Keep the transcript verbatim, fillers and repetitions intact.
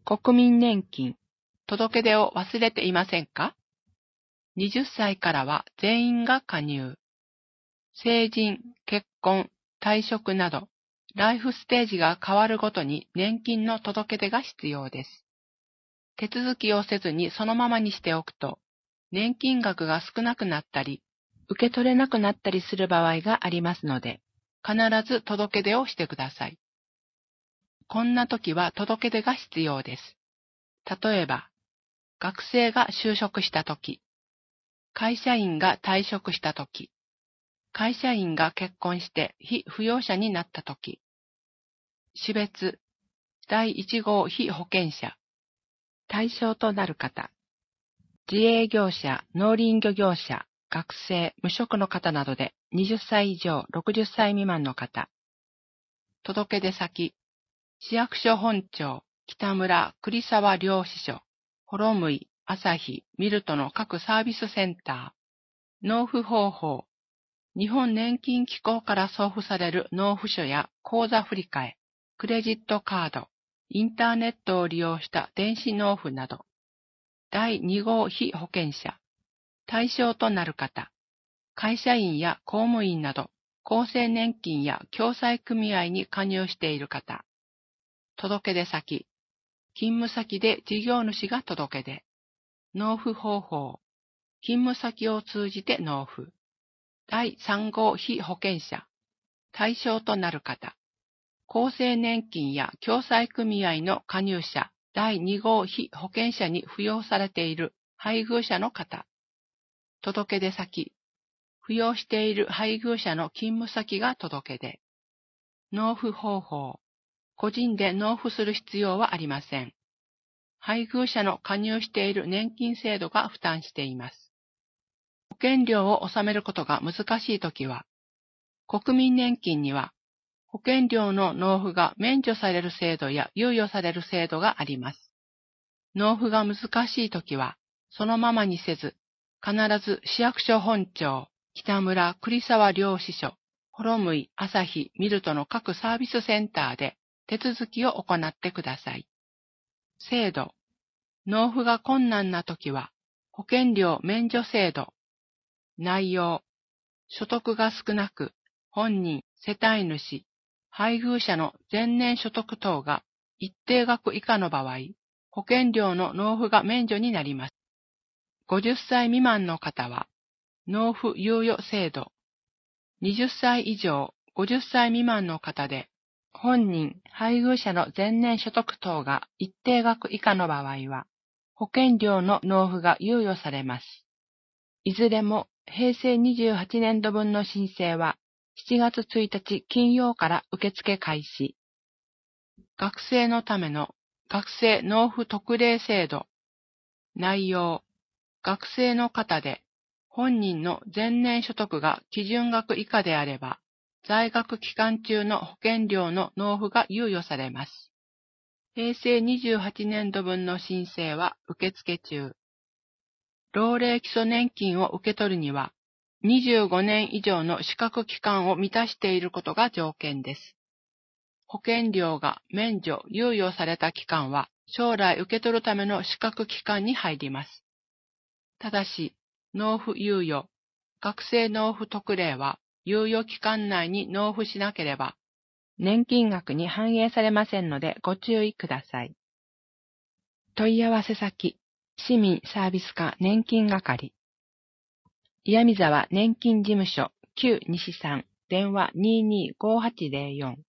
国民年金、届け出を忘れていませんか？ はたちからは全員が加入。成人、結婚、退職など、ライフステージが変わるごとに年金の届け出が必要です。手続きをせずにそのままにしておくと、年金額が少なくなったり、受け取れなくなったりする場合がありますので、必ず届け出をしてください。こんな時は届け出が必要です。例えば、学生が就職した時、会社員が退職した時、会社員が結婚して被扶養者になった時、種別、だいいち号被保険者、対象となる方、自営業者、農林漁業者、学生、無職の方などではたち以上、ろくじゅっさい未満の方、届け出先、市役所本庁、北村、栗沢両支所、幌向、朝日、ミルトの各サービスセンター、納付方法、日本年金機構から送付される納付書や口座振替、クレジットカード、インターネットを利用した電子納付など、だいに号被保険者、対象となる方、会社員や公務員など、厚生年金や共済組合に加入している方、届け出先、勤務先で事業主が届け出、納付方法、勤務先を通じて納付、だいさん号被保険者、対象となる方、厚生年金や共済組合の加入者、だいに号被保険者に扶養されている配偶者の方、届け出先、扶養している配偶者の勤務先が届け出、納付方法、個人で納付する必要はありません。配偶者の加入している年金制度が負担しています。保険料を納めることが難しいときは、国民年金には保険料の納付が免除される制度や猶予される制度があります。納付が難しいときは、そのままにせず、必ず市役所本庁、北村、栗沢両支所、幌向、朝日、ミルトの各サービスセンターで手続きを行ってください。制度。納付が困難なときは、保険料免除制度。内容。所得が少なく、本人、世帯主、配偶者の前年所得等が一定額以下の場合、保険料の納付が免除になります。ごじゅっさい未満の方は、納付猶予制度。はたち以上、ごじゅっさい未満の方で、本人、配偶者の前年所得等が一定額以下の場合は、保険料の納付が猶予されます。いずれも、へいせいにじゅうはちねんど分の申請は、しちがつついたち金曜から受付開始。学生のための学生納付特例制度。内容。学生の方で、本人の前年所得が基準額以下であれば、在学期間中の保険料の納付が猶予されます。へいせいにじゅうはちねんど分の申請は受付中。老齢基礎年金を受け取るには、にじゅうごねん以上の資格期間を満たしていることが条件です。保険料が免除・猶予された期間は、将来受け取るための資格期間に入ります。ただし、納付猶予、学生納付特例は、猶予期間内に納付しなければ、年金額に反映されませんのでご注意ください。問い合わせ先、市民サービス課年金係。岩見沢年金事務所旧西さん、電話にーにーごーはちゼロよん。